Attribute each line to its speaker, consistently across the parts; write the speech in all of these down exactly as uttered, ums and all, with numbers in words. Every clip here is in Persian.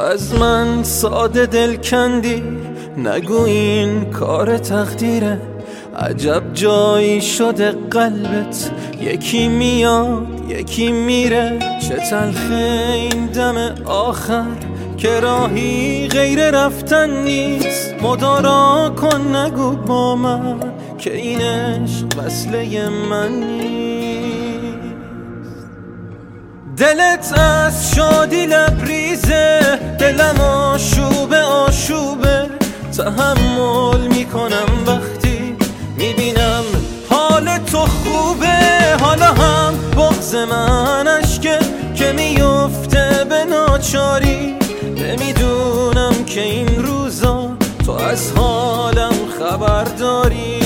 Speaker 1: از من ساده دل کندی، نگو این کار تقدیره. عجب جایی شده قلبت، یکی میاد یکی میره. چه تلخه این دم آخر که راهی غیر رفتن نیست. مدارا کن نگو با من که این عشق وصله من نیست. دلت از شادی لبریزه، دلم آشوبه آشوبه. تحمل میکنم وقتی میبینم حال تو خوبه. حالا هم بغض من اشکه که میفته به ناچاری. نمیدونم که این روزا تو از حالم خبر داری.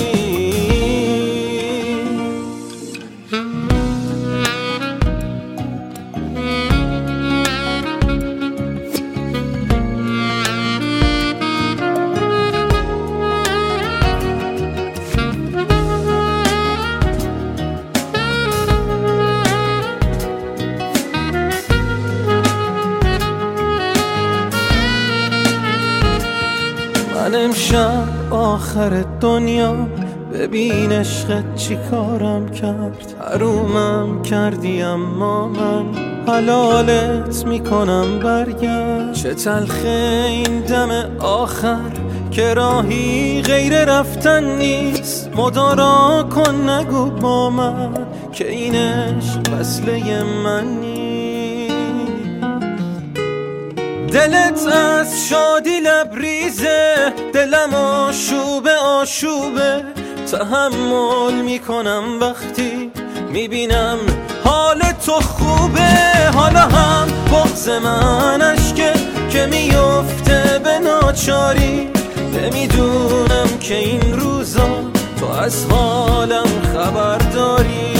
Speaker 1: من امشب آخر دنیا، ببین عشقت چی کارم کرد. حرومم کردی اما من حلالت میکنم برگرد. چه تلخه این دم آخر که راهی غیر رفتن نیست. مدارا کن نگو با من که این عشق وصله من نیست. دلت از شادی لبریزه، دلم آشوبه آشوبه. تحمل میکنم وقتی میبینم حال تو خوبه. حالا هم بغض من اشکه که میفته به ناچاری. نمیدونم که این روزا تو از حالم خبر داری.